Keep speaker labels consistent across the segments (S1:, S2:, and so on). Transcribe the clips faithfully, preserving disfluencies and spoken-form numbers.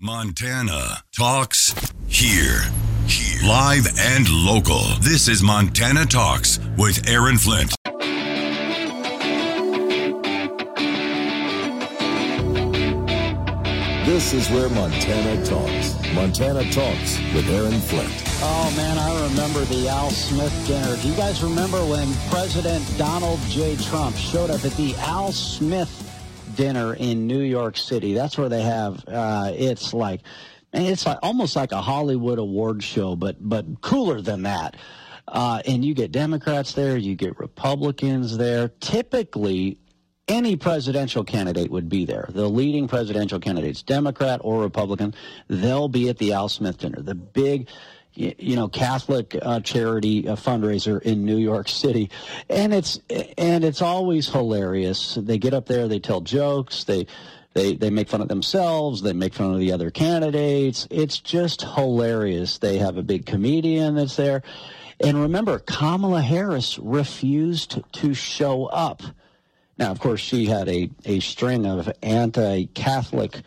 S1: Montana Talks here. Here. Live and local. This is Montana Talks with Aaron Flint.
S2: This is where Montana talks. Montana Talks with Aaron Flint.
S3: Oh, man, I remember the Al Smith dinner. Do you guys remember when President Donald J. Trump showed up at the Al Smith dinner in New York City? That's where they have, uh, it's like, it's like almost like a Hollywood award show, but but cooler than that. Uh, and you get Democrats there, you get Republicans there. Typically, any presidential candidate would be there. The leading presidential candidates, Democrat or Republican, they'll be at the Al Smith dinner, the big, you know, Catholic uh, charity uh, fundraiser in New York City. And it's and it's always hilarious. They get up there, they tell jokes, they they they make fun of themselves, they make fun of the other candidates. It's just hilarious. They have a big comedian that's there. And remember, Kamala Harris refused to show up. Now, of course, she had a, a string of anti-Catholic,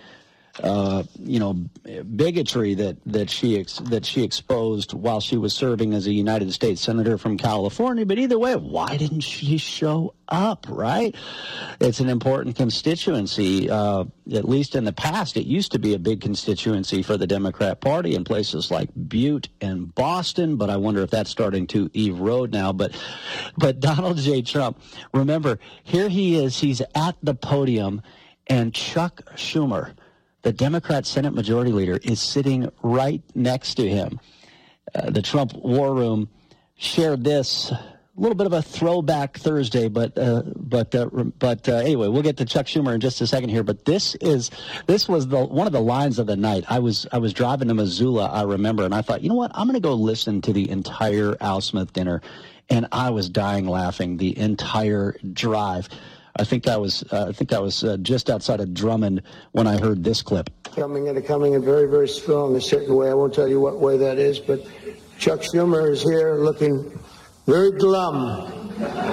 S3: uh, you know, bigotry that that she ex- that she exposed while she was serving as a United States Senator from California. But either way, why didn't she show up? Right? It's an important constituency. Uh, at least in the past, it used to be a big constituency for the Democrat Party in places like Butte and Boston. But I wonder if that's starting to erode now. But but Donald J. Trump, remember, here he is. He's at the podium, and Chuck Schumer, the Democrat Senate Majority Leader, is sitting right next to him. Uh, the Trump War Room shared this, a little bit of a throwback Thursday, but uh, but uh, but uh, anyway, we'll get to Chuck Schumer in just a second here. But this is this was the one of the lines of the night. I was I was driving to Missoula, I remember, and I thought, you know what, I'm going to go listen to the entire Al Smith dinner, and I was dying laughing the entire drive. I think I was uh, I think I was uh, just outside of Drummond when I heard this clip. Coming in, coming in very, very strong a certain way. I won't tell you what way that is, but Chuck Schumer is here looking very glum.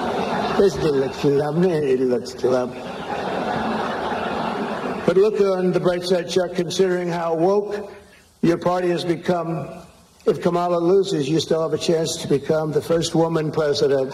S3: This looks glum. It looks glum. But look on the bright side, Chuck, considering how woke your party has become. If Kamala loses, you still have a chance to become the first woman president.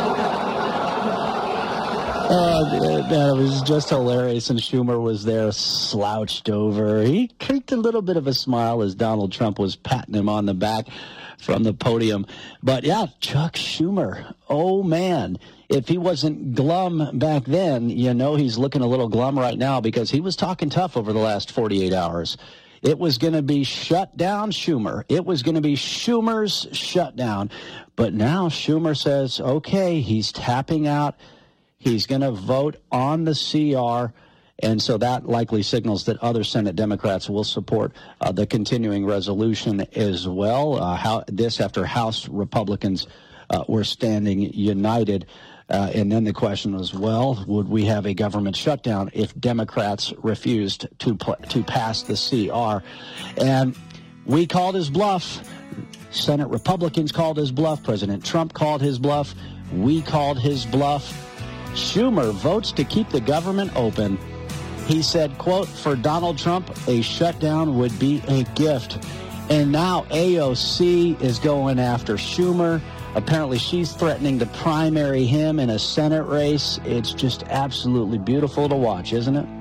S3: Uh, man, it was just hilarious, and Schumer was there slouched over. He kicked a little bit of a smile as Donald Trump was patting him on the back from the podium. But, yeah, Chuck Schumer, oh, man, if he wasn't glum back then, you know he's looking a little glum right now because he was talking tough over the last forty-eight hours. It was going to be shut down Schumer. It was going to be Schumer's shutdown. But now Schumer says, okay, he's tapping out. He's going to vote on the C R, and so that likely signals that other Senate Democrats will support uh, the continuing resolution as well. Uh, how, this after House Republicans uh, were standing united. Uh, and then the question was, well, would we have a government shutdown if Democrats refused to pl- to pass the C R? And we called his bluff. Senate Republicans called his bluff. President Trump called his bluff. We called his bluff. Schumer votes to keep the government open. He said, quote, for Donald Trump, a shutdown would be a gift. And now A O C is going after Schumer. Apparently she's threatening to primary him in a Senate race. It's just absolutely beautiful to watch, isn't it?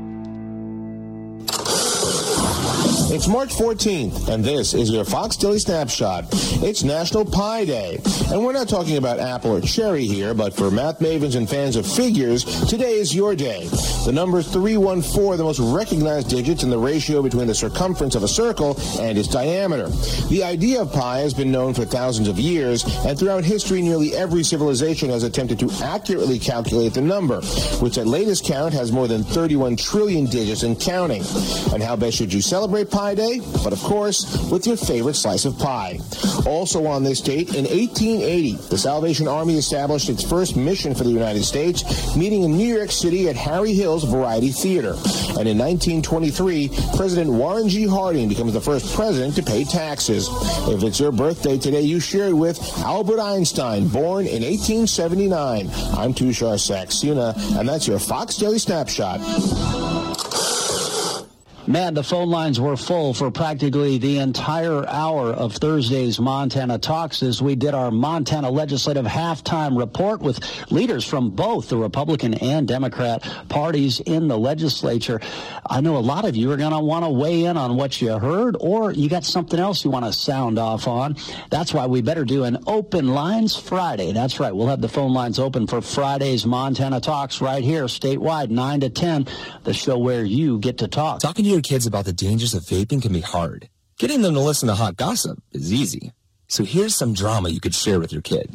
S4: It's March fourteenth, and this is your Fox Daily Snapshot. It's National Pie Day. And we're not talking about apple or cherry here, but for math mavens and fans of figures, today is your day. The number three one four, the most recognized digits in the ratio between the circumference of a circle and its diameter. The idea of pi has been known for thousands of years, and throughout history, nearly every civilization has attempted to accurately calculate the number, which at latest count has more than thirty-one trillion digits and counting. And how best should you celebrate Pie Day? But of course, with your favorite slice of pie. Also on this date, in eighteen eighty, the Salvation Army established its first mission for the United States, meeting in New York City at Harry Hill's Variety Theater. And in nineteen twenty-three, President Warren G. Harding becomes the first president to pay taxes. If it's your birthday today, you share it with Albert Einstein, born in eighteen seventy-nine. I'm Tushar Saxena, and that's your Fox Daily Snapshot.
S3: Man, the phone lines were full for practically the entire hour of Thursday's Montana Talks as we did our Montana Legislative Halftime Report with leaders from both the Republican and Democrat parties in the legislature. I know a lot of you are going to want to weigh in on what you heard, or you got something else you want to sound off on. That's why we better do an Open Lines Friday. That's right. We'll have the phone lines open for Friday's Montana Talks right here, statewide, nine to ten, the show where you get to talk.
S5: Talking to your kids about the dangers of vaping can be hard. Getting them to listen to hot gossip is easy. So here's some drama you could share with your kid.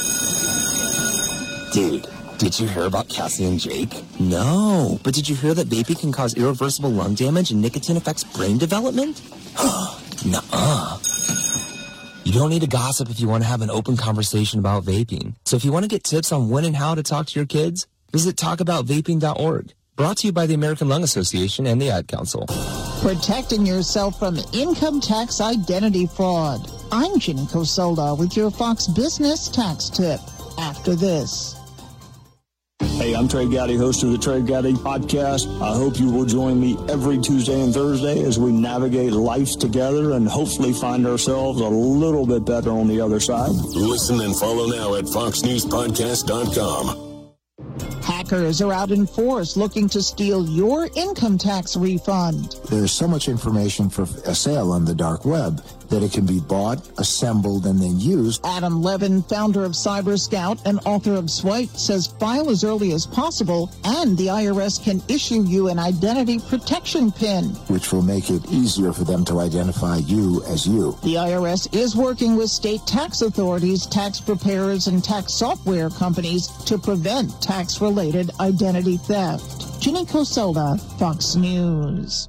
S5: Dude, did you hear about Cassie and Jake? No, but did you hear that vaping can cause irreversible lung damage and nicotine affects brain development? Nuh-uh. You don't need to gossip if you want to have an open conversation about vaping. So if you want to get tips on when and how to talk to your kids, visit talk about vaping dot org. Brought to you by the American Lung Association and the Ad Council.
S6: Protecting yourself from income tax identity fraud. I'm Ginny Cosolda with your Fox Business Tax Tip. After this.
S7: Hey, I'm Trey Gowdy, host of the Trey Gowdy Podcast. I hope you will join me every Tuesday and Thursday as we navigate life together and hopefully find ourselves a little bit better on the other side.
S2: Listen and follow now at fox news podcast dot com.
S6: Hackers are out in force looking to steal your income tax refund.
S8: There's so much information for a sale on the dark web that it can be bought, assembled, and then used.
S6: Adam Levin, founder of Cyber Scout and author of Swipe, says file as early as possible and the I R S can issue you an identity protection pin,
S8: which will make it easier for them to identify you as you.
S6: The I R S is working with state tax authorities, tax preparers, and tax software companies to prevent tax-related identity theft. Ginny Cosolda, Fox News.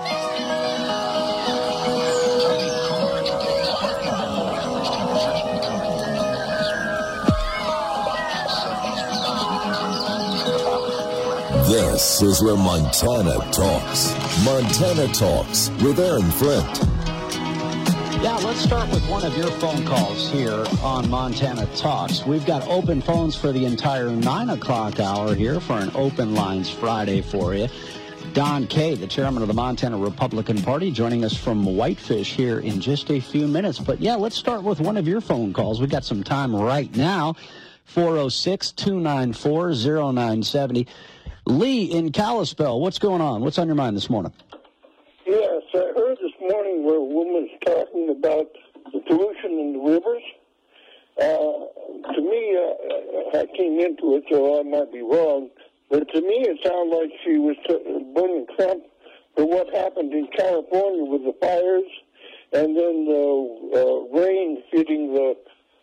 S2: This is where Montana talks. Montana Talks with Aaron Flint.
S3: Yeah, let's start with one of your phone calls here on Montana Talks. We've got open phones for the entire nine o'clock hour here for an Open Lines Friday for you. Don Kay, the chairman of the Montana Republican Party, joining us from Whitefish here in just a few minutes. But yeah, let's start with one of your phone calls. We've got some time right now. four oh six, two nine four, oh nine seven oh. Lee in Kalispell, what's going on? What's on your mind this morning?
S9: Yes, I heard this morning where a woman's talking about the pollution in the rivers. Uh, to me, uh, I came into it, so I might be wrong, but to me it sounded like she was t- blaming Trump for what happened in California with the fires and then the uh, rain hitting the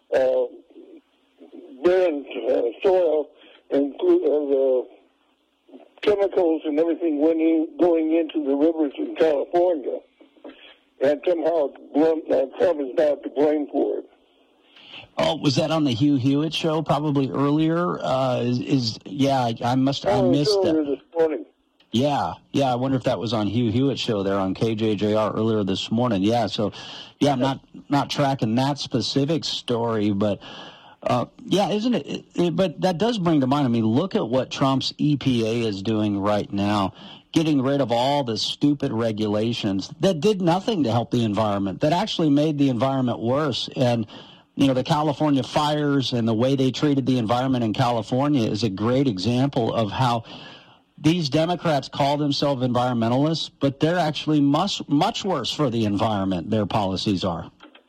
S9: uh, barren uh, soil and uh, the chemicals and everything went in, going into the rivers in California, and somehow uh, Trump is now to blame for it.
S3: Oh, was that on the Hugh Hewitt show probably earlier? Uh, is, is yeah, I, I must I
S9: oh,
S3: missed
S9: earlier
S3: that.
S9: this morning.
S3: Yeah, yeah. I wonder if that was on Hugh Hewitt's show there on K J J R earlier this morning. Yeah, so yeah, I'm not not tracking that specific story, but. Uh, yeah, isn't it, it, it? But that does bring to mind, I mean, look at what Trump's E P A is doing right now, getting rid of all the stupid regulations that did nothing to help the environment, that actually made the environment worse. And, you know, the California fires and the way they treated the environment in California is a great example of how these Democrats call themselves environmentalists, but they're actually much, much worse for the environment, their policies are.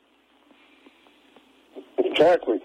S9: Exactly.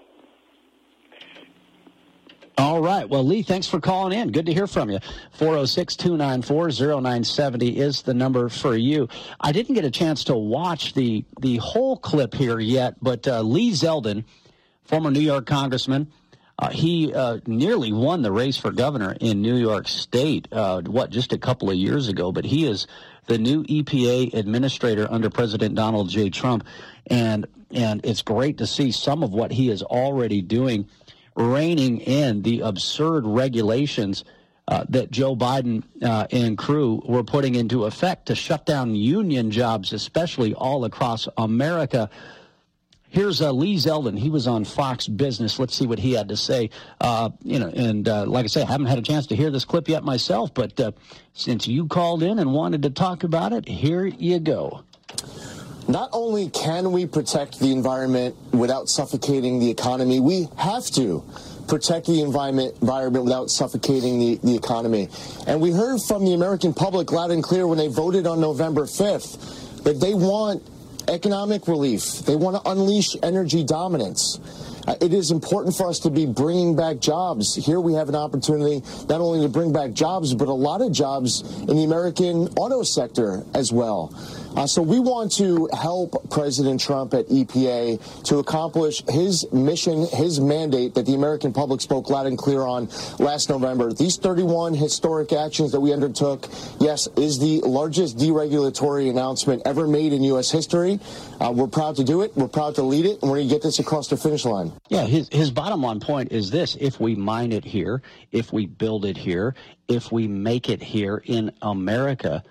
S3: All right. Well, Lee, thanks for calling in. Good to hear from you. four oh six, two nine four, oh nine seven oh is the number for you. I didn't get a chance to watch the, the whole clip here yet, but uh, Lee Zeldin, former New York congressman, uh, he uh, nearly won the race for governor in New York State, uh, what, just a couple of years ago. But he is the new E P A administrator under President Donald J. Trump. And, and it's great to see some of what he is already doing, reining in the absurd regulations uh, that Joe Biden uh, and crew were putting into effect to shut down union jobs, especially all across America. Here's uh, Lee Zeldin. He was on Fox Business. Let's see what he had to say. Uh, you know, and uh, like I say, I haven't had a chance to hear this clip yet myself, but uh, since you called in and wanted to talk about it, here you go.
S4: Not only can we protect the environment without suffocating the economy, we have to protect the environment, environment without suffocating the, the economy. And we heard from the American public loud and clear when they voted on November fifth that they want economic relief. They want to unleash energy dominance. Uh, it is important for us to be bringing back jobs. Here we have an opportunity not only to bring back jobs, but a lot of jobs in the American auto sector as well. Uh, so we want to help President Trump at E P A to accomplish his mission, his mandate that the American public spoke loud and clear on last November. These thirty-one historic actions that we undertook, yes, is the largest deregulatory announcement ever made in U S history. Uh, we're proud to do it. We're proud to lead it, and we're going to get this across the finish line.
S3: Yeah, his, his bottom line point is this. If we mine it here, if we build it here, if we make it here in America,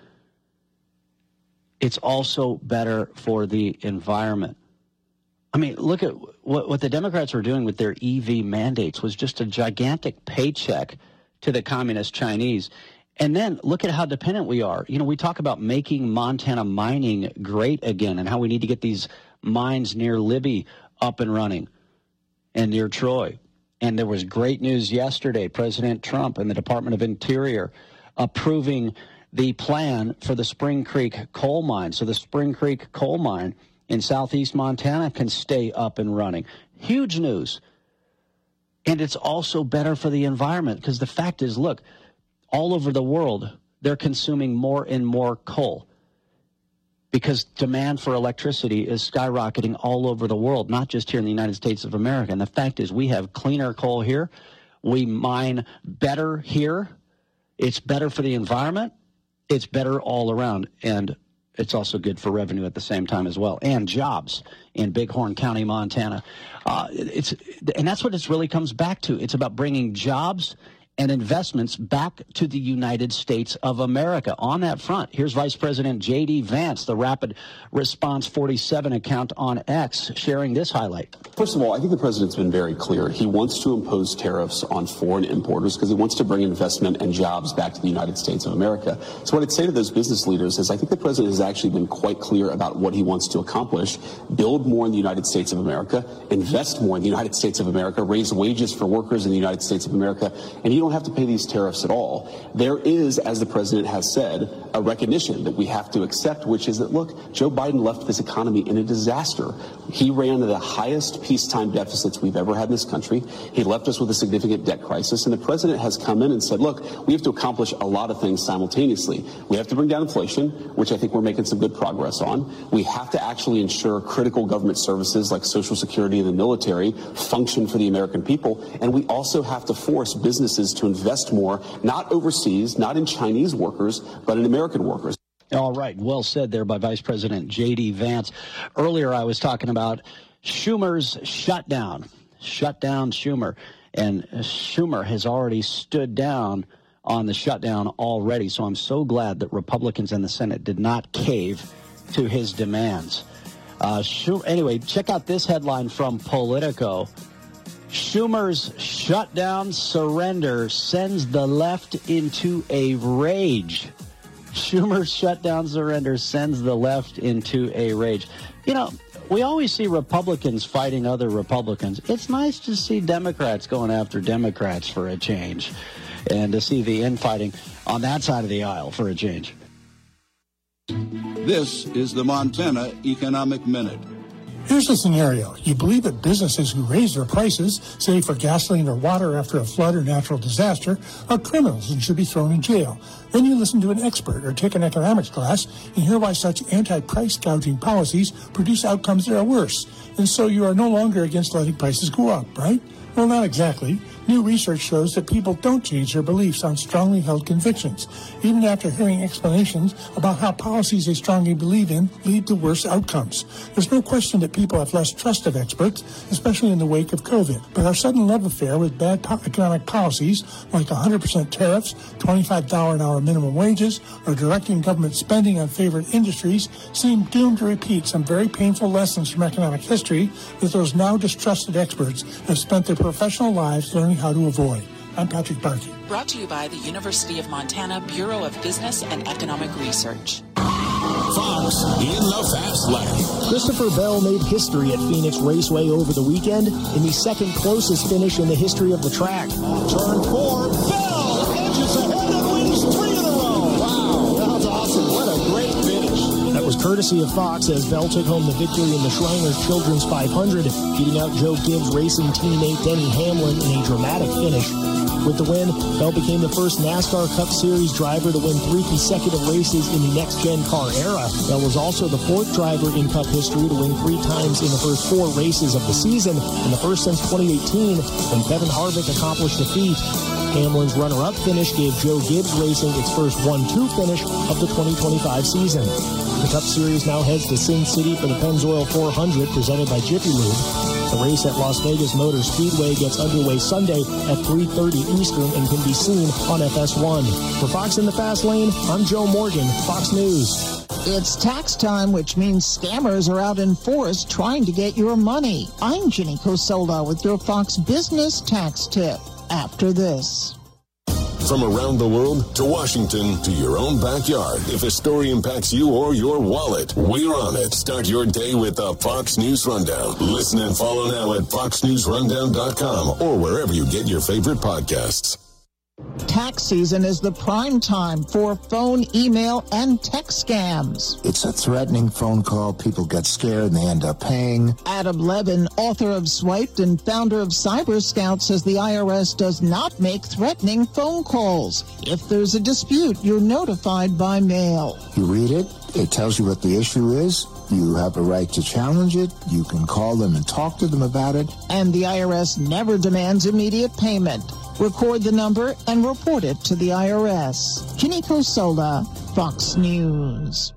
S3: it's also better for the environment. I mean, look at what, what the Democrats were doing with their E V mandates was just a gigantic paycheck to the communist Chinese. And then look at how dependent we are. You know, we talk about making Montana mining great again and how we need to get these mines near Libby up and running and near Troy. And there was great news yesterday. President Trump and the Department of Interior approving the plan for the Spring Creek coal mine. So the Spring Creek coal mine in southeast Montana can stay up and running. Huge news. And it's also better for the environment because the fact is, look, all over the world, they're consuming more and more coal because demand for electricity is skyrocketing all over the world, not just here in the United States of America. And the fact is we have cleaner coal here. We mine better here. It's better for the environment. It's better all around, and it's also good for revenue at the same time as well, and jobs in Bighorn County, Montana. Uh, it's and that's what it really comes back to. It's about bringing jobs and investments back to the United States of America. On that front, here's Vice President J D Vance, the Rapid Response forty-seven account on X, sharing this highlight.
S10: First of all, I think the president's been very clear. He wants to impose tariffs on foreign importers because he wants to bring investment and jobs back to the United States of America. So what I'd say to those business leaders is I think the president has actually been quite clear about what he wants to accomplish: build more in the United States of America, invest more in the United States of America, raise wages for workers in the United States of America, and you don't have to pay these tariffs at all. There is, as the president has said, a recognition that we have to accept, which is that, look, Joe Biden left this economy in a disaster. He ran the highest peacetime deficits we've ever had in this country. He left us with a significant debt crisis, and the president has come in and said, look, we have to accomplish a lot of things simultaneously. We have to bring down inflation, which I think we're making some good progress on. We have to actually ensure critical government services like Social Security and the military function for the American people, and we also have to force businesses to invest more, not overseas, not in Chinese workers, but in American workers.
S3: All right. Well said there by Vice President J D Vance. Earlier, I was talking about Schumer's shutdown. Shut down Schumer. And Schumer has already stood down on the shutdown already. So I'm so glad that Republicans in the Senate did not cave to his demands. Uh, Schumer, anyway, check out this headline from Politico. Schumer's shutdown surrender sends the left into a rage. Schumer's shutdown surrender sends the left into a rage. You know, we always see Republicans fighting other Republicans. It's nice to see Democrats going after Democrats for a change, and to see the infighting on that side of the aisle for a change.
S11: This is the Montana Economic Minute.
S12: Here's the scenario. You believe that businesses who raise their prices, say for gasoline or water after a flood or natural disaster, are criminals and should be thrown in jail. Then you listen to an expert or take an economics class and hear why such anti-price gouging policies produce outcomes that are worse. And so you are no longer against letting prices go up, right? Well, not exactly. New research shows that people don't change their beliefs on strongly held convictions, even after hearing explanations about how policies they strongly believe in lead to worse outcomes. There's no question that people have less trust of experts, especially in the wake of COVID. But our sudden love affair with bad po- economic policies, like one hundred percent tariffs, twenty-five dollars an hour minimum wages, or directing government spending on favorite industries, seem doomed to repeat some very painful lessons from economic history that those now distrusted experts have spent their professional lives learning how to avoid. I'm Patrick Barkey.
S13: Brought to you by the University of Montana Bureau of Business and Economic Research.
S2: Fox in the Fast Lane.
S14: Christopher Bell made history at Phoenix Raceway over the weekend in the second closest finish in the history of the track.
S15: Turn four, Bell edges ahead and wins three in a row. Wow, that was awesome. What a great finish.
S14: That was courtesy of Fox as Bell took home the victory in the Shriners Children's five hundred, beating out Joe Gibbs' racing teammate Denny Hamlin in a dramatic finish. With the win, Bell became the first NASCAR Cup Series driver to win three consecutive races in the next-gen car era. Bell was also the fourth driver in Cup history to win three times in the first four races of the season, and the first since twenty eighteen when Kevin Harvick accomplished a feat. Hamlin's runner-up finish gave Joe Gibbs Racing its first one two finish of the twenty twenty-five season. The Cup Series now heads to Sin City for the Pennzoil four hundred presented by Jiffy Lube. The race at Las Vegas Motor Speedway gets underway Sunday at three thirty Eastern and can be seen on F S one. For Fox in the Fast Lane, I'm Joe Morgan, Fox News.
S6: It's tax time, which means scammers are out in force trying to get your money. I'm Ginny Cosola with your Fox Business Tax Tip. After this.
S2: From around the world to Washington to your own backyard, if a story impacts you or your wallet, we're on it. Start your day with the Fox News Rundown. Listen and follow now at fox news rundown dot com or wherever you get your favorite podcasts.
S6: Tax season is the prime time for phone, email, and text scams.
S8: It's a threatening phone call. People get scared and they end up paying.
S6: Adam Levin, author of Swiped and founder of Cyber Scout, says the I R S does not make threatening phone calls. If there's a dispute, you're notified by mail.
S8: You read it. It tells you what the issue is. You have a right to challenge it. You can call them and talk to them about it.
S6: And the I R S never demands immediate payment. Record the number and report it to the I R S. Ginny Cosola, Fox News.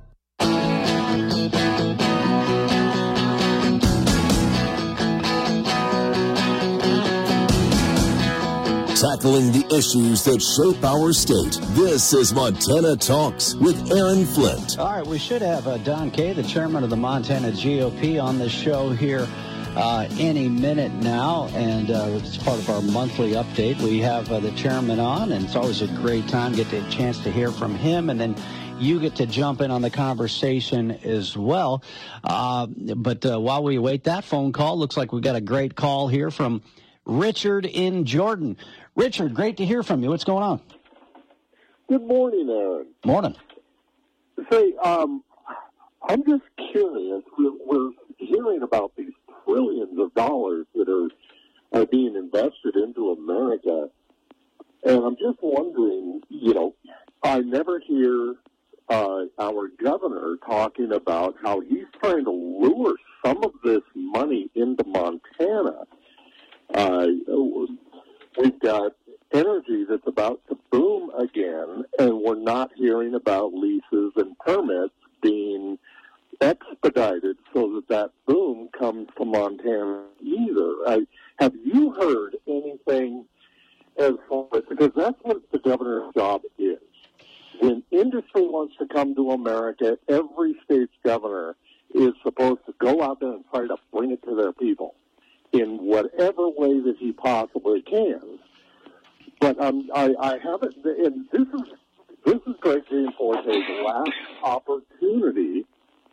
S2: Tackling the issues that shape our state. This is Montana Talks with Aaron Flint.
S3: All right, we should have uh, Don Kay, the chairman of the Montana G O P, on the show here uh, any minute now, and uh, it's part of our monthly update. We have uh, the chairman on, and it's always a great time, get a chance to hear from him, and then you get to jump in on the conversation as well. Uh, but uh, while we await that phone call, looks like we've got a great call here from Richard in Jordan. Richard, great to hear from you. What's going on?
S16: Good morning, Aaron.
S3: Morning.
S16: Say, um, I'm just curious. We're, we're hearing about these trillions of dollars that are, are being invested into America, and I'm just wondering, you know, I never hear uh, our governor talking about how he's trying to lure some of this money into Montana. Uh, we've got energy that's about to boom again, and we're not hearing about leases and permits being expedited so that that boom comes to Montana either. I, have you heard anything as far as, because that's what the governor's job is. When industry wants to come to America, every state's governor is supposed to go out there and try to bring it to their people in whatever way that he possibly can. But um, I, I haven't, and this is this is Greg Gianforte's last opportunity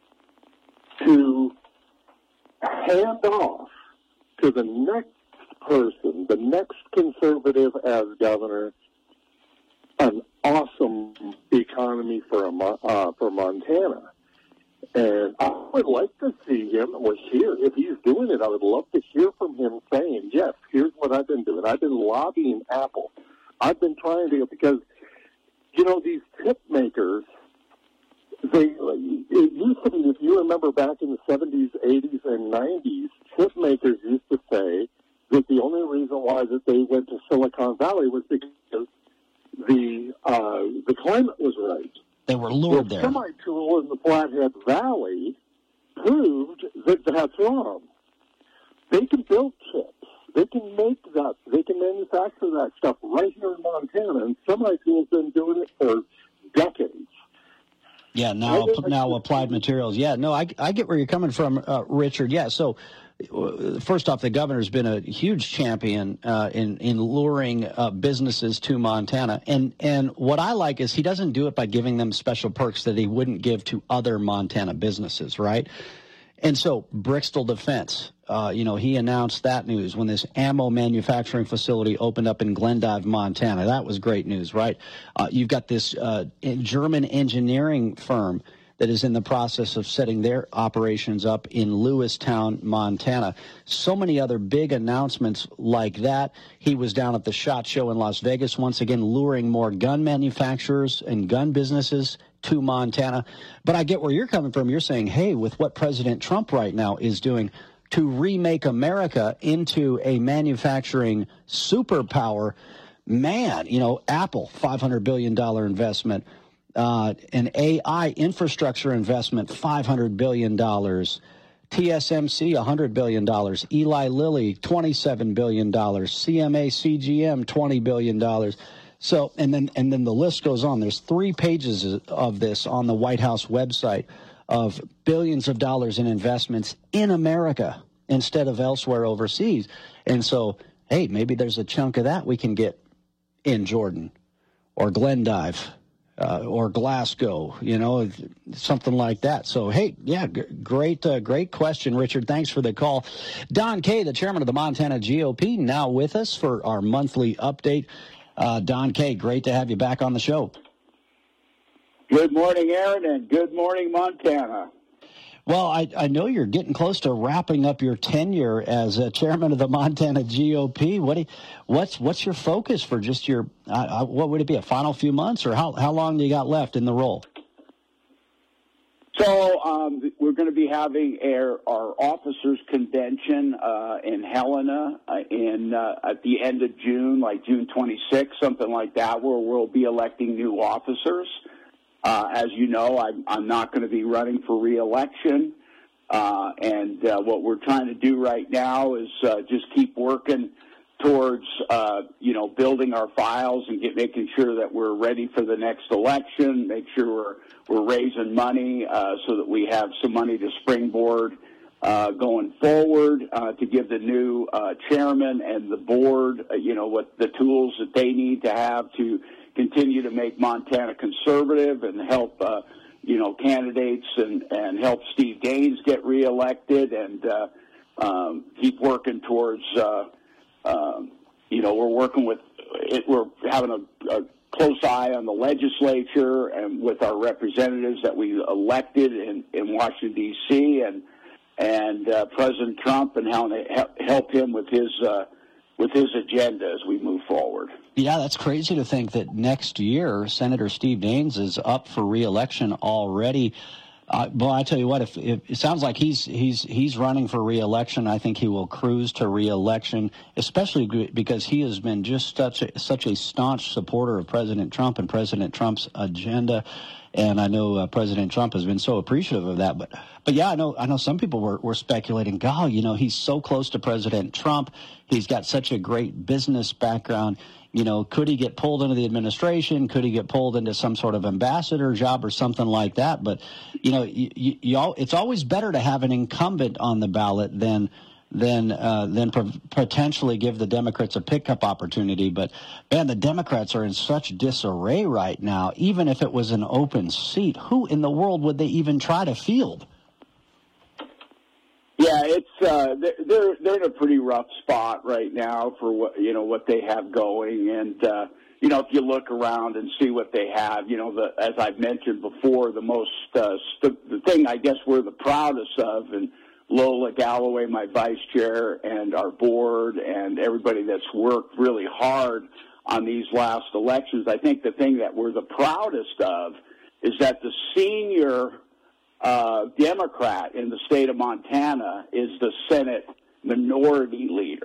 S16: to hand off to the next person, the next conservative as governor, an awesome economy for a, uh, for Montana. And I would like to see him or hear, if he's doing it, I would love to hear from him saying, yes, here's what I've been doing. I've been lobbying Apple. I've been trying to, because, you know, these tip makers, they, it used to be, if you remember back in the seventies, eighties, and nineties, chip makers used to say, that the only reason why that they went to Silicon Valley was because the uh, the climate was right.
S3: They were lured
S16: the
S3: there.
S16: The semi-tool in the Flathead Valley proved that that's wrong. They can build chips. They can make that. They can manufacture that stuff right here in Montana, and semi-tool's been doing it for decades.
S3: Yeah, now now applied materials. Yeah, no, I, I get where you're coming from, uh, Richard. Yeah, so uh, first off, the governor's been a huge champion uh, in in luring uh, businesses to Montana, and and what I like is he doesn't do it by giving them special perks that he wouldn't give to other Montana businesses, right? And so Brixton Defense, uh, you know, he announced that news when this ammo manufacturing facility opened up in Glendive, Montana. That was great news, right? Uh, you've got this uh, German engineering firm that is in the process of setting their operations up in Lewistown, Montana. So many other big announcements like that. He was down at the SHOT Show in Las Vegas, once again luring more gun manufacturers and gun businesses to Montana. But I get where you're coming from. You're saying, hey, with what President Trump right now is doing to remake America into a manufacturing superpower, man, you know, Apple, five hundred billion dollars investment, uh, an A I infrastructure investment, five hundred billion dollars, T S M C, one hundred billion dollars, Eli Lilly, twenty-seven billion dollars, C M A C G M, twenty billion dollars. So, and then and then the list goes on. There's three pages of this on the White House website of billions of dollars in investments in America instead of elsewhere overseas. And so, hey, maybe there's a chunk of that we can get in Jordan or Glendive uh, or Glasgow, you know, something like that. So, hey, yeah, g- great, uh, great question, Richard. Thanks for the call. Don Kay, the chairman of the Montana G O P, now with us for our monthly update. Uh, Don Kay, great to have you back on the show.
S17: Good morning, Aaron, and good morning, Montana.
S3: Well, I, I know you're getting close to wrapping up your tenure as uh, chairman of the Montana G O P. What do you, what's what's your focus for just your uh, what would it be, a final few months, or how how long do you got left in the role?
S17: So um, we're going to be having our, our officers convention uh, in Helena uh, in uh, at the end of June, like June twenty-sixth, something like that, where we'll be electing new officers. Uh, as you know, I'm, I'm not going to be running for re-election, uh, and uh, what we're trying to do right now is uh, just keep working towards, uh, you know, building our files and get, making sure that we're ready for the next election, make sure we're, we're raising money uh, so that we have some money to springboard uh, going forward uh, to give the new uh, chairman and the board, uh, you know, what the tools that they need to have to continue to make Montana conservative and help, uh, you know, candidates and, and help Steve Gaines get reelected and uh, um, keep working towards, uh, um, you know, we're working with, it, we're having a, a close eye on the legislature and with our representatives that we elected in, in Washington, D C, and and uh, President Trump and how they help him with his uh, with his agenda as we move forward.
S3: Yeah, that's crazy to think that next year Senator Steve Daines is up for re-election already. Uh, well, I tell you what, if, if it sounds like he's he's he's running for re-election, I think he will cruise to re-election, especially because he has been just such a, such a staunch supporter of President Trump and President Trump's agenda. And I know uh, President Trump has been so appreciative of that. But, but yeah, I know I know some people were, were speculating, God, you know, he's so close to President Trump. He's got such a great business background. You know, could he get pulled into the administration? Could he get pulled into some sort of ambassador job or something like that? But, you know, you, you, you all, it's always better to have an incumbent on the ballot than than uh, than pro- potentially give the Democrats a pickup opportunity. But, man, the Democrats are in such disarray right now. Even if it was an open seat, who in the world would they even try to field?
S17: Yeah, it's uh, they're they're in a pretty rough spot right now for what you know what they have going, and uh, you know if you look around and see what they have, you know the as I've mentioned before, the most uh, st- the thing I guess we're the proudest of, and Lola Galloway, my vice chair, and our board, and everybody that's worked really hard on these last elections. I think the thing that we're the proudest of is that the senior Uh, Democrat in the state of Montana is the Senate minority leader.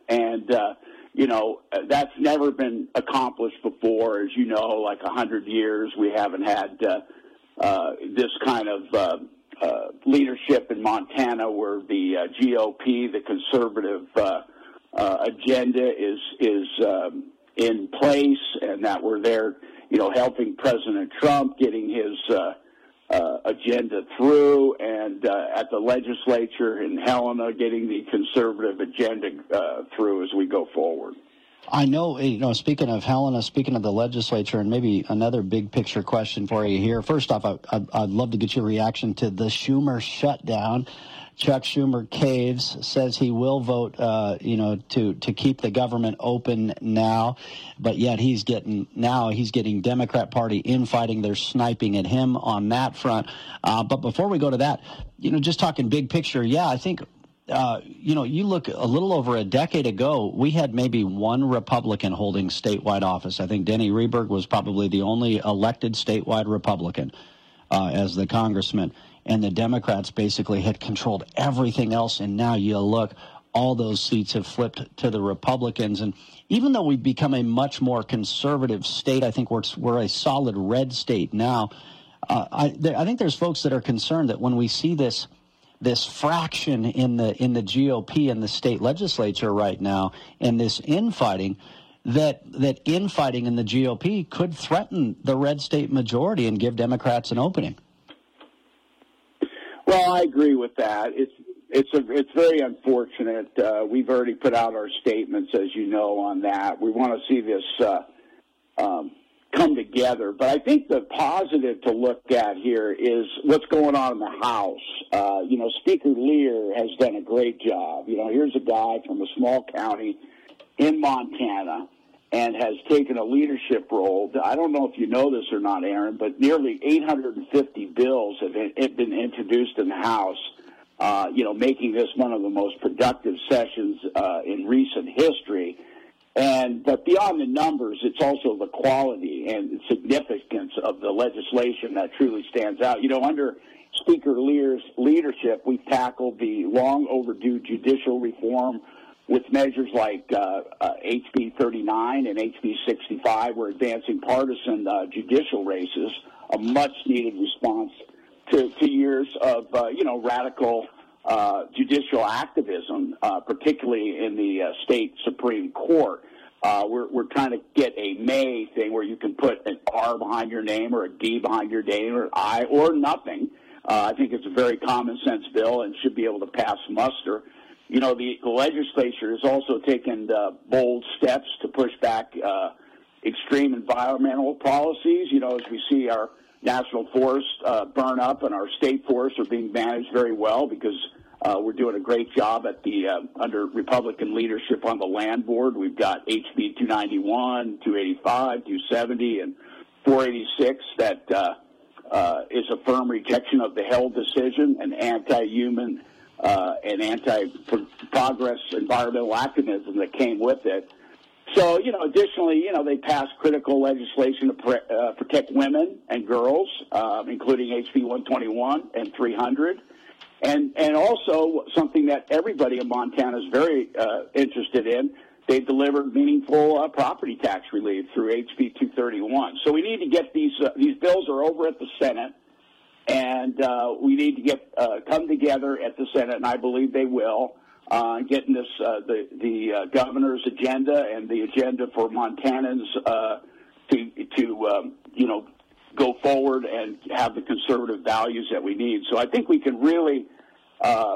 S17: And, uh, you know, that's never been accomplished before. As you know, like a hundred years, we haven't had uh, uh, this kind of uh, uh, leadership in Montana where the uh, G O P, the conservative uh, uh, agenda is, is um, in place, and that we're there, you know, helping President Trump getting his uh, uh, agenda through, and uh, at the legislature in Helena getting the conservative agenda uh, through as we go forward.
S3: I know, you know, speaking of Helena, speaking of the legislature, and maybe another big picture question for you here. First off, I, I'd, I'd love to get your reaction to the Schumer shutdown. Chuck Schumer caves, says he will vote, uh, you know, to, to keep the government open now, but yet he's getting now he's getting Democrat Party infighting. They're sniping at him on that front. Uh, but before we go to that, you know, just talking big picture, yeah, I think, uh, you know, you look a little over a decade ago, we had maybe one Republican holding statewide office. I think Denny Rehberg was probably the only elected statewide Republican uh, as the congressman. And the Democrats basically had controlled everything else. And now you look, all those seats have flipped to the Republicans. And even though we've become a much more conservative state, I think we're, we're a solid red state now. Uh, I, there, I think there's folks that are concerned that when we see this this fraction in the in the G O P and the state legislature right now, and this infighting, that that infighting in the G O P could threaten the red state majority and give Democrats an opening.
S17: Well, I agree with that. It's it's a, it's very unfortunate. Uh, we've already put out our statements, as you know, on that. We want to see this uh, um, come together. But I think the positive to look at here is what's going on in the House. Uh, you know, Speaker Lear has done a great job. You know, here's a guy from a small county in Montana and has taken a leadership role. I don't know if you know this or not, Aaron, but nearly eight hundred fifty bills have been introduced in the House, uh, you know, making this one of the most productive sessions uh, in recent history. And but beyond the numbers, it's also the quality and significance of the legislation that truly stands out. You know, under Speaker Lear's leadership, we've tackled the long overdue judicial reform with measures like uh, uh, H B thirty-nine and H B sixty-five. We're advancing partisan uh, judicial races, a much-needed response to, to years of, uh, you know, radical uh, judicial activism, uh, particularly in the uh, state Supreme Court. Uh, we're, we're trying to get a May thing where you can put an R behind your name or a D behind your name or I or nothing. Uh, I think it's a very common-sense bill and should be able to pass muster. You know, the, the legislature has also taken uh, bold steps to push back uh, extreme environmental policies. You know, as we see our national forests uh, burn up and our state forests are being managed very well because uh, we're doing a great job at the uh, under Republican leadership on the land board. We've got H B two ninety-one, two eighty-five, two seventy, and four eighty-six that uh, uh, is a firm rejection of the Held decision and anti-human Uh, and anti-progress environmental activism that came with it. So, you know, additionally, you know, they passed critical legislation to pre- uh, protect women and girls, uh, including H B one twenty-one and three hundred. And, and also something that everybody in Montana is very uh, interested in, they delivered meaningful uh, property tax relief through H B two thirty-one. So we need to get these, uh, these bills are over at the Senate. And uh, we need to get uh, come together at the Senate, and I believe they will, uh, getting this uh, the the uh, governor's agenda and the agenda for Montanans uh, to to um, you know go forward and have the conservative values that we need. So I think we can really uh,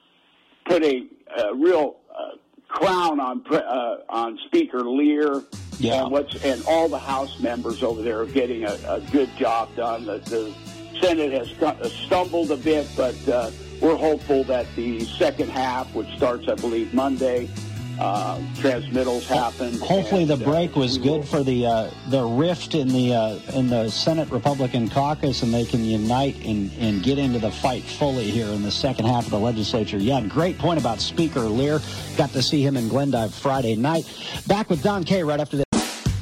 S17: put a, a real uh, crown on uh, on Speaker Lear. Yeah. And what's and all the House members over there are getting a, a good job done. The, the Senate has stumbled a bit, but uh, we're hopeful that the second half, which starts, I believe, Monday, uh, transmittals happen.
S3: Hopefully,
S17: and,
S3: the break
S17: uh,
S3: was good for the uh, the rift in the uh, in the Senate Republican caucus, and they can unite and, and get into the fight fully here in the second half of the legislature. Yeah, great point about Speaker Lear. Got to see him in Glendive Friday night. Back with Don Kay right after this.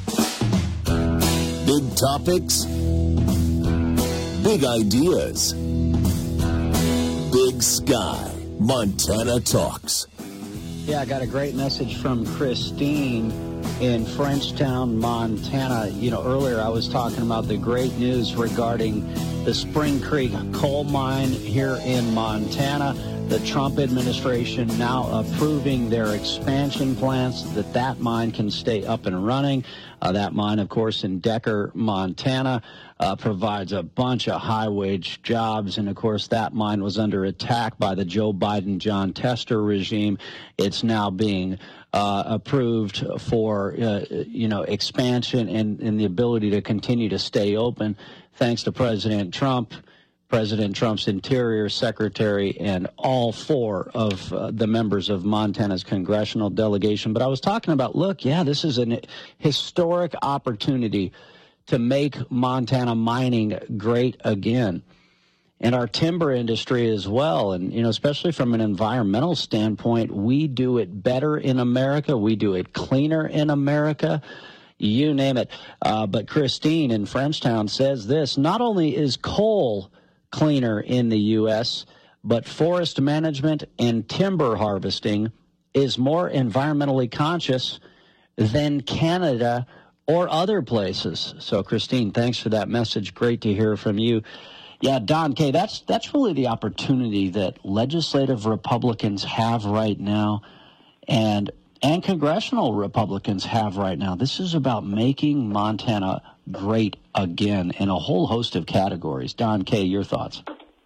S2: Big topics. Big ideas. Big Sky. Montana Talks.
S3: Yeah, I got a great message from Christine in Frenchtown, Montana. You know, earlier I was talking about the great news regarding the Spring Creek coal mine here in Montana. The Trump administration now approving their expansion plans so that that mine can stay up and running. Uh, that mine, of course, in Decker, Montana, uh, provides a bunch of high-wage jobs. And, of course, that mine was under attack by the Joe Biden, John Tester regime. It's now being uh, approved for, uh, you know, expansion and, and the ability to continue to stay open, thanks to President Trump, President Trump's Interior Secretary, and all four of uh, the members of Montana's congressional delegation. But I was talking about, look, yeah, this is an historic opportunity to make Montana mining great again. And our timber industry as well. And, you know, especially from an environmental standpoint, we do it better in America. We do it cleaner in America. You name it. Uh, but Christine in Frenchtown says this: not only is coal cleaner in the U S, but forest management and timber harvesting is more environmentally conscious than Canada or other places. So, Christine, thanks for that message. Great to hear from you. Yeah, Don K., that's that's really the opportunity that legislative Republicans have right now, and and congressional Republicans have right now. This is about making Montana great again in a whole host of categories. Don K., your thoughts?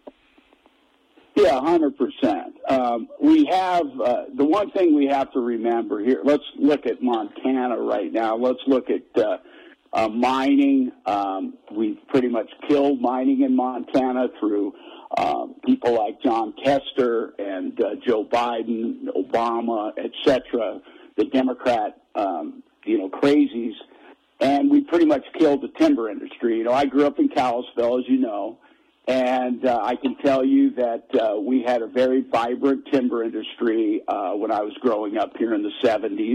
S17: Yeah, one hundred percent. Um, we have, uh, the one thing we have to remember here, let's look at Montana right now. Let's look at uh, uh, mining. Um, we've pretty much killed mining in Montana through um, people like John Tester and uh, Joe Biden, Obama, et cetera, the Democrat, um, you know, crazies. And we pretty much killed the timber industry. You know, I grew up in Kalispell, as you know, and uh, I can tell you that uh, we had a very vibrant timber industry uh, when I was growing up here in the seventies,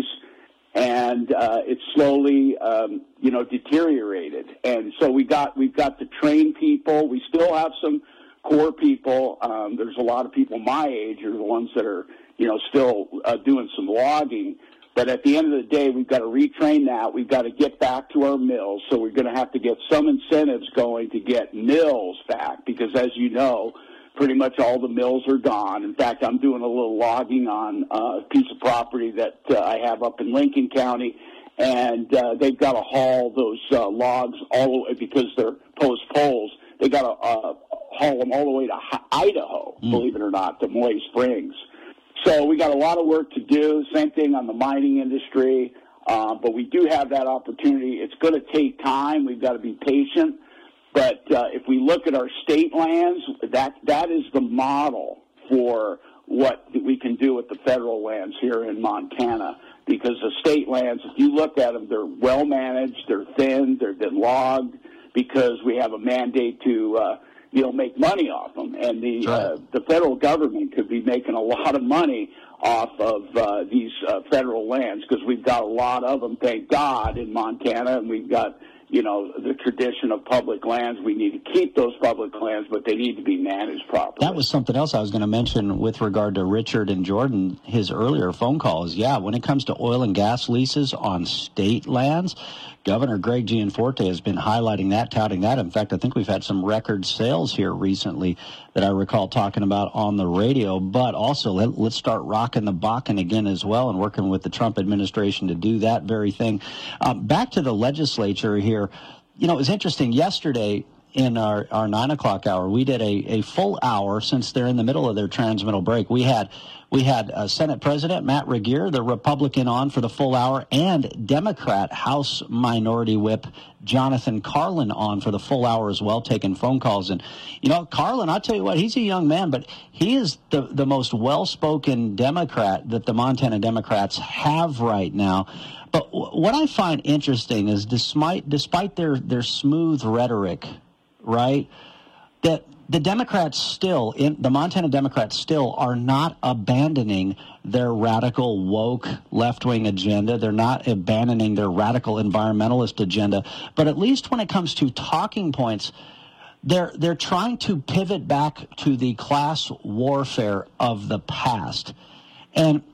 S17: and uh, it slowly, um, you know, deteriorated. And so we got we've got to train people. We still have some core people. Um, there's a lot of people my age are the ones that are, you know, still uh, doing some logging. But at the end of the day, we've got to retrain that. We've got to get back to our mills. So we're going to have to get some incentives going to get mills back because, as you know, pretty much all the mills are gone. In fact, I'm doing a little logging on uh, a piece of property that uh, I have up in Lincoln County, and uh, they've got to haul those uh, logs all the way because they're post poles. They got to uh, haul them all the way to Idaho, mm. believe it or not, to Moy Springs. So we got a lot of work to do. Same thing on the mining industry, uh, but we do have that opportunity. It's going to take time. We've got to be patient. But uh, if we look at our state lands, that that is the model for what we can do with the federal lands here in Montana. Because the state lands, if you look at them, they're well managed, they're thin, they've been logged because we have a mandate to uh, you know, make money off them. And the uh, the federal government could be making a lot of money off of uh, these uh, federal lands because we've got a lot of them, thank God, in Montana, and we've got, you know, the tradition of public lands. We need to keep those public lands, but they need to be managed properly.
S3: That was something else I was going to mention with regard to Richard and Jordan, his earlier phone calls. Yeah, when it comes to oil and gas leases on state lands, Governor Greg Gianforte has been highlighting that, touting that. In fact, I think we've had some record sales here recently that I recall talking about on the radio. But also, let, let's start rocking the Bakken again as well and working with the Trump administration to do that very thing. Um, back to the legislature here. You know, it was interesting. Yesterday in our, our nine o'clock hour, we did a, a full hour since they're in the middle of their transmittal break. We had we had uh, Senate President Matt Regier, the Republican, on for the full hour, and Democrat House Minority Whip Jonathan Carlin on for the full hour as well, taking phone calls. And, you know, Carlin, I'll tell you what, he's a young man, but he is the, the most well-spoken Democrat that the Montana Democrats have right now. But what I find interesting is despite despite their, their smooth rhetoric, right, that the Democrats still, in the Montana Democrats still are not abandoning their radical woke left-wing agenda. They're not abandoning their radical environmentalist agenda. But at least when it comes to talking points, they're they're trying to pivot back to the class warfare of the past. And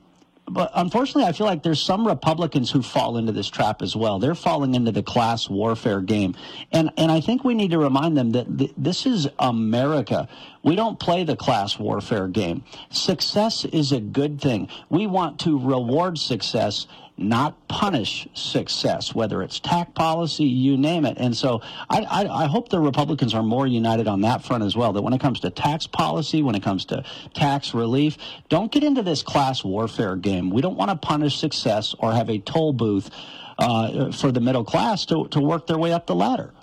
S3: but unfortunately, I feel like there's some Republicans who fall into this trap as well. They're falling into the class warfare game. And and I think we need to remind them that th- this is America. We don't play the class warfare game. Success is a good thing. We want to reward success, not punish success, whether it's tax policy, you name it. And so I, I, I hope the Republicans are more united on that front as well, that when it comes to tax policy, when it comes to tax relief, don't get into this class warfare game. We don't want to punish success or have a toll booth uh, for the middle class to, to work their way up the ladder.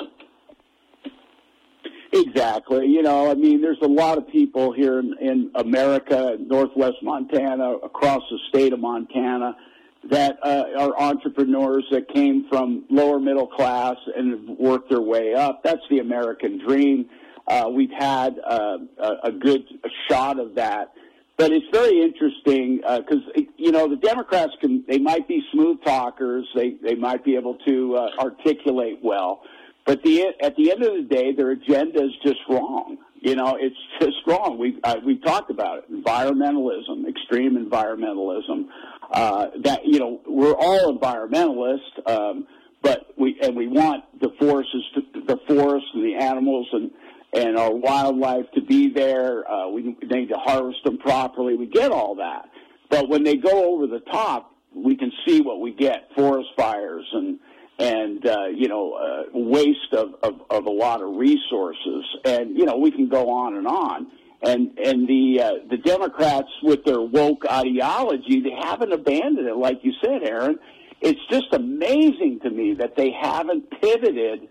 S17: Exactly. You know, I mean, there's a lot of people here in, in America, Northwest Montana, across the state of Montana, that uh, are entrepreneurs that came from lower middle class and have worked their way up. That's the American dream. Uh, we've had uh, a, a good shot of that. But it's very interesting because, uh, you know, the Democrats, can they might be smooth talkers. They, they might be able to uh, articulate well. But the, at the end of the day, their agenda is just wrong. You know, it's just wrong. We uh, we talked about it. Environmentalism, extreme environmentalism. Uh, that, you know, we're all environmentalists, um, but we and we want the forests, to, the forests and the animals and, and our wildlife to be there. Uh, we need to harvest them properly. We get all that. But when they go over the top, we can see what we get: forest fires and and uh, you know, uh, waste of, of, of a lot of resources. And, you know, we can go on and on. And and the uh, the Democrats, with their woke ideology, they haven't abandoned it, like you said, Aaron. It's just amazing to me that they haven't pivoted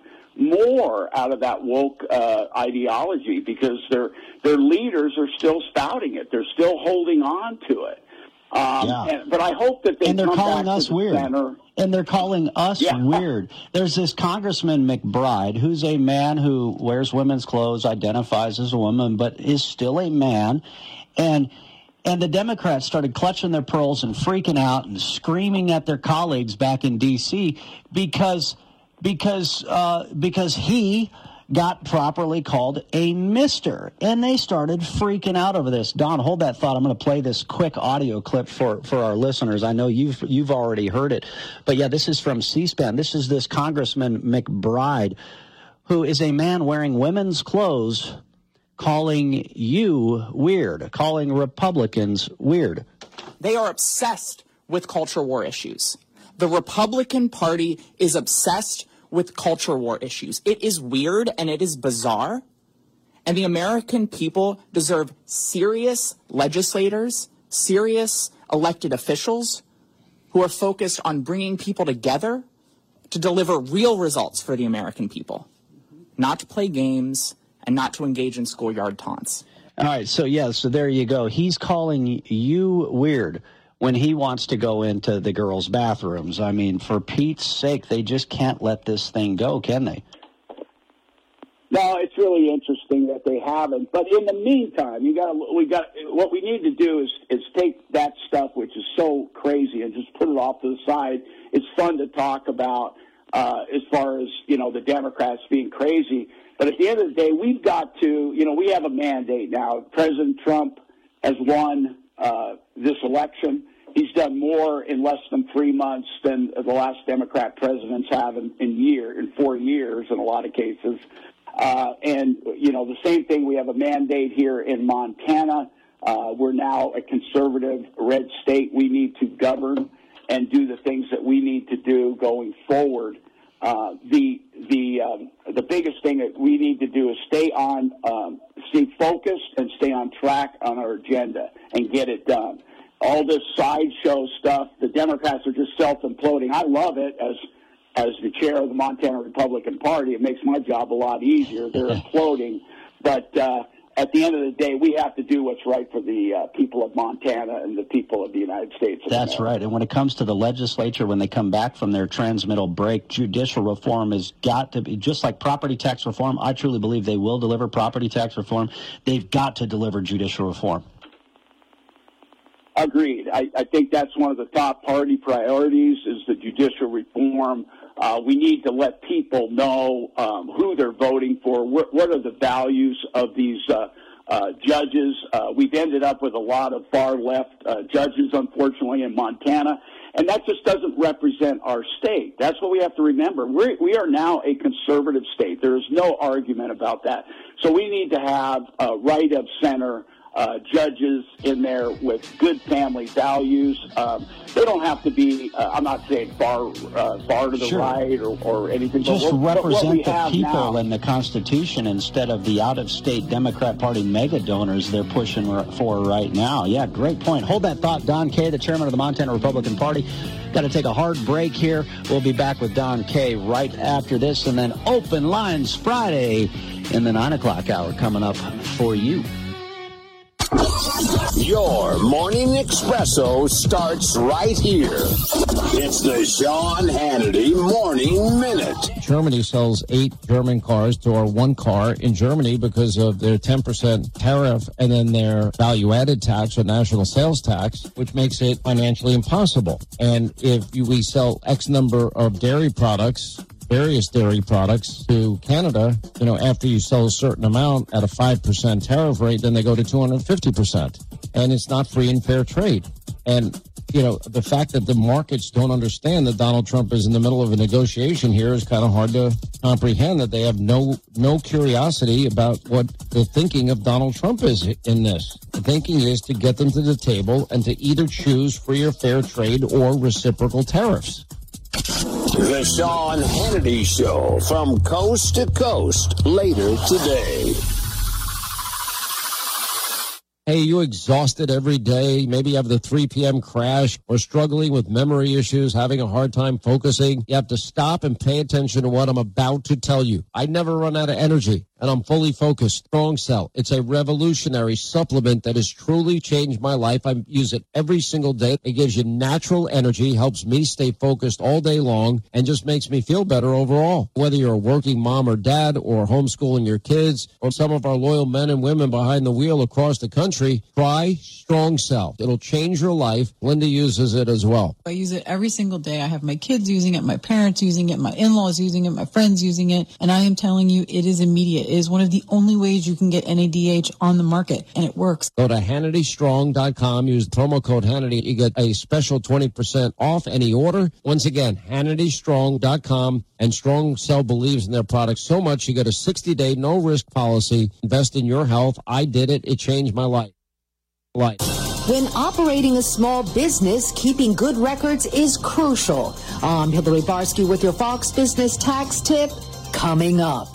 S17: more out of that woke uh, ideology, because their their leaders are still spouting it. They're still holding on to it. Um,
S3: yeah.
S17: and, but I hope that they
S3: and they're
S17: come
S3: calling
S17: back
S3: us
S17: to the
S3: weird.
S17: center.
S3: And they're calling us
S17: yeah.
S3: weird. There's this Congressman McBride, who's a man who wears women's clothes, identifies as a woman, but is still a man. And and the Democrats started clutching their pearls and freaking out and screaming at their colleagues back in D C because because uh, because he got properly called a mister, and they started freaking out over this. Don, hold that thought. I'm going to play this quick audio clip for, for our listeners. I know you've you've already heard it, but yeah, this is from C-SPAN. This is this Congressman McBride, who is a man wearing women's clothes, calling you weird, calling Republicans weird.
S18: They are obsessed with culture war issues. The Republican Party is obsessed with culture war issues. It is weird and it is bizarre. And the American people deserve serious legislators, serious elected officials who are focused on bringing people together to deliver real results for the American people, not to play games and not to engage in schoolyard taunts.
S3: All right, so yeah, so there you go. He's calling you weird when he wants to go into the girls' bathrooms. I mean, for Pete's sake, they just can't let this thing go, can they?
S17: No, it's really interesting that they haven't. But in the meantime, you got we got what we need to do is is take that stuff, which is so crazy, and just put it off to the side. It's fun to talk about uh, as far as, you know, the Democrats being crazy. But at the end of the day, we've got to, you know, we have a mandate now. President Trump has won uh, this election. He's done more in less than three months than the last Democrat presidents have in, in year, in four years in a lot of cases. Uh, and, you know, the same thing, we have a mandate here in Montana. Uh, we're now a conservative red state. We need to govern and do the things that we need to do going forward. Uh, the the um, the biggest thing that we need to do is stay on, um, stay focused and stay on track on our agenda and get it done. All this sideshow stuff, the Democrats are just self-imploding. I love it as as the chair of the Montana Republican Party. It makes my job a lot easier. They're imploding. But uh, at the end of the day, we have to do what's right for the uh, people of Montana and the people of the United States of
S3: That's
S17: America.
S3: right. And when it comes to the legislature, when they come back from their transmittal break, judicial reform has got to be, just like property tax reform, I truly believe they will deliver property tax reform. They've got to deliver judicial reform.
S17: Agreed. I, I think that's one of the top party priorities is the judicial reform. Uh, we need to let people know um, who they're voting for, what, what are the values of these uh, uh, judges. Uh, we've ended up with a lot of far-left uh, judges, unfortunately, in Montana, and that just doesn't represent our state. That's what we have to remember. We're, we are now a conservative state. There is no argument about that. So we need to have uh, right-of-center Uh, judges in there with good family values. Um, they don't have to be, uh, I'm not saying far uh, far to the
S3: sure.
S17: right or, or anything.
S3: Just
S17: but what,
S3: represent
S17: but what
S3: the people
S17: now,
S3: and the Constitution instead of the out-of-state Democrat Party mega donors they're pushing for right now. Yeah, great point. Hold that thought. Don Kay, the chairman of the Montana Republican Party. Got to take a hard break here. We'll be back with Don Kay right after this, and then Open Lines Friday in the nine o'clock hour coming up for you.
S2: Your morning espresso starts right here. It's the Sean Hannity Morning Minute.
S19: Germany sells eight German cars to our one car in Germany because of their ten percent tariff and then their value-added tax or national sales tax, which makes it financially impossible. And if you, we sell X number of dairy products, various dairy products to Canada, you know, after you sell a certain amount at a five percent tariff rate, then they go to two hundred fifty percent. And it's not free and fair trade. And, you know, the fact that the markets don't understand that Donald Trump is in the middle of a negotiation here is kind of hard to comprehend, that they have no no curiosity about what the thinking of Donald Trump is in this. The thinking is to get them to the table and to either choose free or fair trade or reciprocal tariffs.
S2: The Sean Hannity Show from coast to coast later today.
S19: Hey, you exhausted every day? Maybe you have the three p.m. crash or struggling with memory issues, having a hard time focusing. You have to stop and pay attention to what I'm about to tell you. I never run out of energy, and I'm fully focused. Strong Cell. It's a revolutionary supplement that has truly changed my life. I use it every single day. It gives you natural energy, helps me stay focused all day long, and just makes me feel better overall. Whether you're a working mom or dad or homeschooling your kids or some of our loyal men and women behind the wheel across the country, try Strong Cell. It'll change your life. Linda uses it as well.
S20: I use it every single day. I have my kids using it, my parents using it, my in-laws using it, my friends using it, and I am telling you, it is immediate. It is one of the only ways you can get N A D H on the market, and it works.
S19: Go to Hannity Strong dot com. Use promo code Hannity. You get a special twenty percent off any order. Once again, Hannity Strong dot com. And Strong Cell believes in their products so much, you get a sixty-day no-risk policy. Invest in your health. I did it. It changed my life. Life.
S21: When operating a small business, keeping good records is crucial. I'm Hillary Barsky with your Fox Business Tax Tip coming up.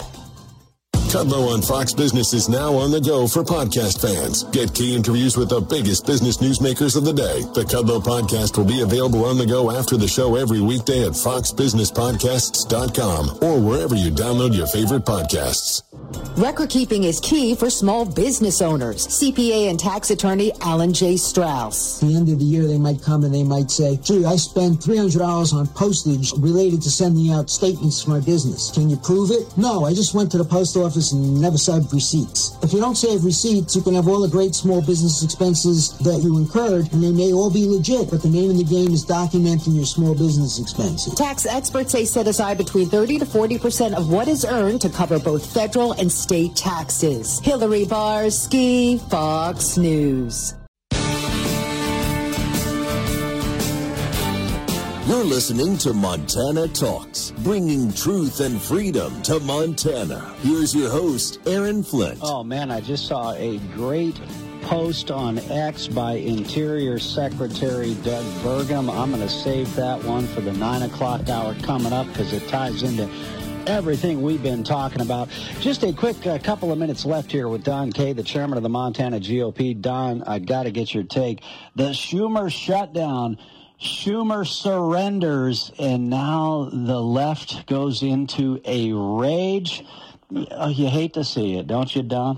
S2: Kudlow on Fox Business is now on the go for podcast fans. Get key interviews with the biggest business newsmakers of the day. The Kudlow podcast will be available on the go after the show every weekday at fox business podcasts dot com or wherever you download your favorite podcasts.
S21: Record keeping is key for small business owners. C P A and tax attorney Alan J. Strauss.
S22: At the end of the year, they might come and they might say, gee, I spent three hundred dollars on postage related to sending out statements for my business. Can you prove it? No, I just went to the post office and never saved receipts. If you don't save receipts, you can have all the great small business expenses that you incurred, and they may all be legit, but the name of the game is documenting your small business expenses.
S21: Tax experts say set aside between thirty to forty percent of what is earned to cover both federal and state taxes. Hillary Barsky, Fox News.
S2: You're listening to Montana Talks, bringing truth and freedom to Montana. Here's your host, Aaron Flint.
S3: Oh, man, I just saw a great post on X by Interior Secretary Doug Burgum. I'm going to save that one for the nine o'clock hour coming up because it ties into everything we've been talking about. Just a quick uh, couple of minutes left here with Don Kay, the chairman of the Montana G O P. Don, I got to get your take. The Schumer shutdown. Schumer surrenders, and now the left goes into a rage. Oh, you hate to see it, don't you, Don?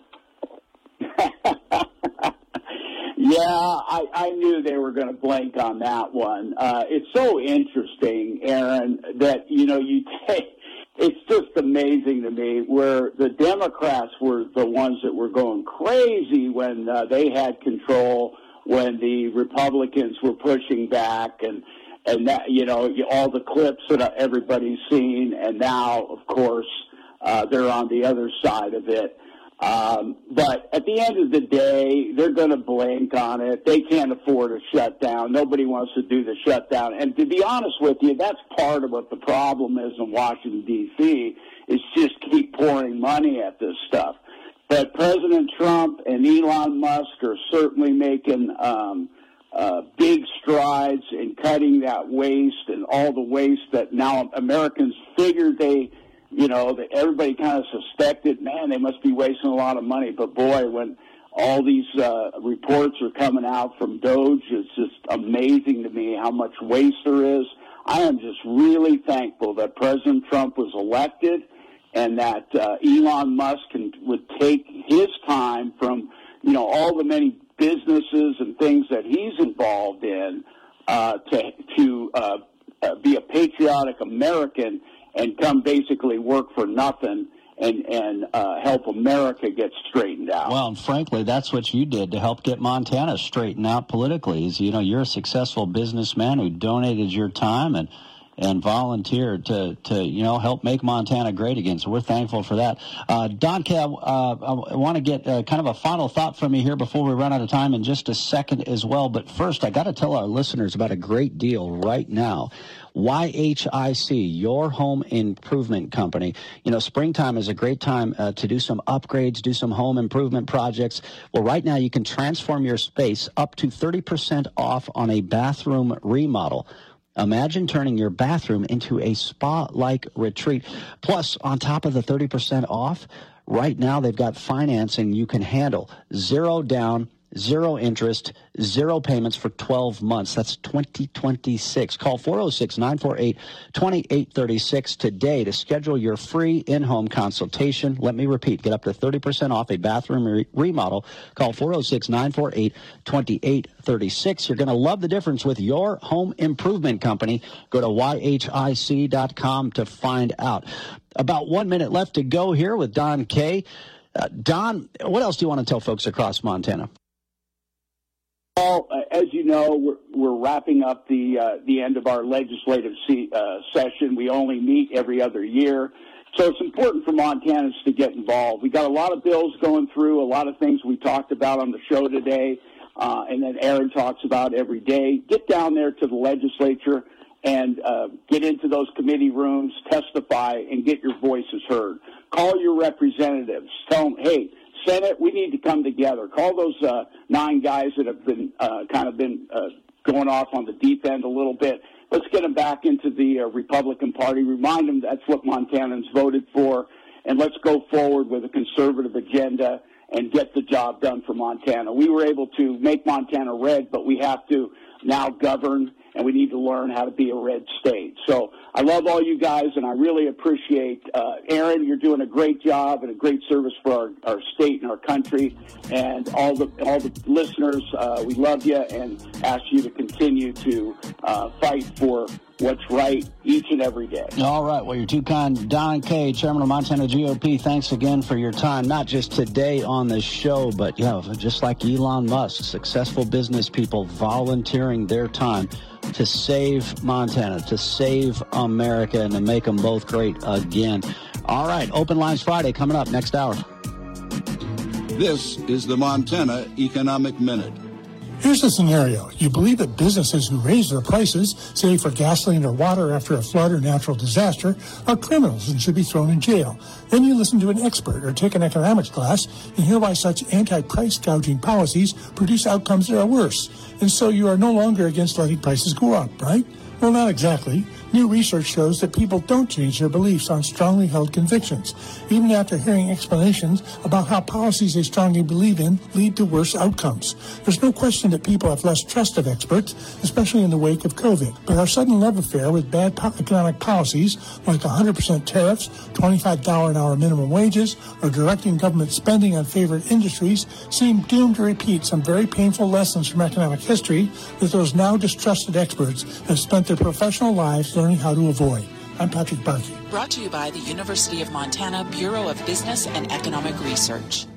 S17: Yeah, I, I knew they were going to blank on that one. Uh, it's so interesting, Aaron, that, you know, you take, it's just amazing to me where the Democrats were the ones that were going crazy when uh, they had control, when the Republicans were pushing back, and and that, you know, all the clips that everybody's seen, and now, of course, uh, they're on the other side of it. Um, but at the end of the day, they're going to blink on it. They can't afford a shutdown. Nobody wants to do the shutdown. And to be honest with you, that's part of what the problem is in Washington, D C, is just keep pouring money at this stuff. But President Trump and Elon Musk are certainly making um, uh, big strides in cutting that waste and all the waste that now Americans figured they You know, that everybody kind of suspected, man, they must be wasting a lot of money. But, boy, when all these uh, reports are coming out from Doge, it's just amazing to me how much waste there is. I am just really thankful that President Trump was elected and that uh, Elon Musk can, would take his time from, you know, all the many businesses and things that he's involved in uh, to, to uh, uh, be a patriotic American and come basically work for nothing and, and uh, help America get straightened out.
S3: Well, and frankly, that's what you did to help get Montana straightened out politically. Is, you know, you're a successful businessman who donated your time and and volunteered to, to, you know, help make Montana great again. So we're thankful for that. Uh, Don Kay, uh, I want to get uh, kind of a final thought from you here before we run out of time in just a second as well. But first, I got to tell our listeners about a great deal right now. Y H I C, your home improvement company. You know, springtime is a great time uh, to do some upgrades, do some home improvement projects. Well, right now you can transform your space up to thirty percent off on a bathroom remodel. Imagine turning your bathroom into a spa-like retreat. Plus, on top of the thirty percent off, right now they've got financing you can handle. Zero down, zero interest, zero payments for twelve months. That's twenty twenty-six. Call four oh six, nine four eight, two eight three six today to schedule your free in-home consultation. Let me repeat, get up to thirty percent off a bathroom re- remodel. Call four oh six, nine four eight, two eight three six. You're going to love the difference with your home improvement company. Go to Y H I C dot com to find out. About one minute left to go here with Don Kay. Uh, Don, what else do you want to tell folks across Montana?
S17: Well, uh, as you know, we're, we're wrapping up the uh, the end of our legislative se- uh, session. We only meet every other year. So it's important for Montanans to get involved. We got a lot of bills going through, a lot of things we talked about on the show today, uh, and then Aaron talks about every day. Get down there to the legislature and uh, get into those committee rooms, testify, and get your voices heard. Call your representatives. Tell them, hey, Senate, we need to come together. Call those uh, nine guys that have been uh, kind of been uh, going off on the deep end a little bit. Let's get them back into the uh, Republican Party. Remind them that's what Montanans voted for, and let's go forward with a conservative agenda and get the job done for Montana. We were able to make Montana red, but we have to now govern, and we need to learn how to be a red state. So I love all you guys, and I really appreciate uh, Aaron. You're doing a great job and a great service for our, our state and our country, and all the all the listeners. Uh, we love you and ask you to continue to uh, fight for what's right each and every day.
S3: All right. Well, you're too kind. Don Kay, Chairman of Montana G O P, thanks again for your time, not just today on the show, but, you know, just like Elon Musk, successful business people volunteering their time to save Montana, to save America, and to make them both great again. All right. Open Lines Friday coming up next hour.
S11: This is the Montana Economic Minute.
S12: Here's the scenario. You believe that businesses who raise their prices, say for gasoline or water after a flood or natural disaster, are criminals and should be thrown in jail. Then you listen to an expert or take an economics class and hear why such anti-price gouging policies produce outcomes that are worse. And so you are no longer against letting prices go up, right? Well, not exactly. New research shows that people don't change their beliefs on strongly held convictions, even after hearing explanations about how policies they strongly believe in lead to worse outcomes. There's no question that people have less trust of experts, especially in the wake of COVID. But our sudden love affair with bad po- economic policies, like one hundred percent tariffs, twenty-five dollars an hour minimum wages, or directing government spending on favored industries, seem doomed to repeat some very painful lessons from economic history that those now distrusted experts have spent their professional lives learning how to avoid. I'm Patrick Barkey.
S13: Brought to you by the University of Montana Bureau of Business and Economic Research.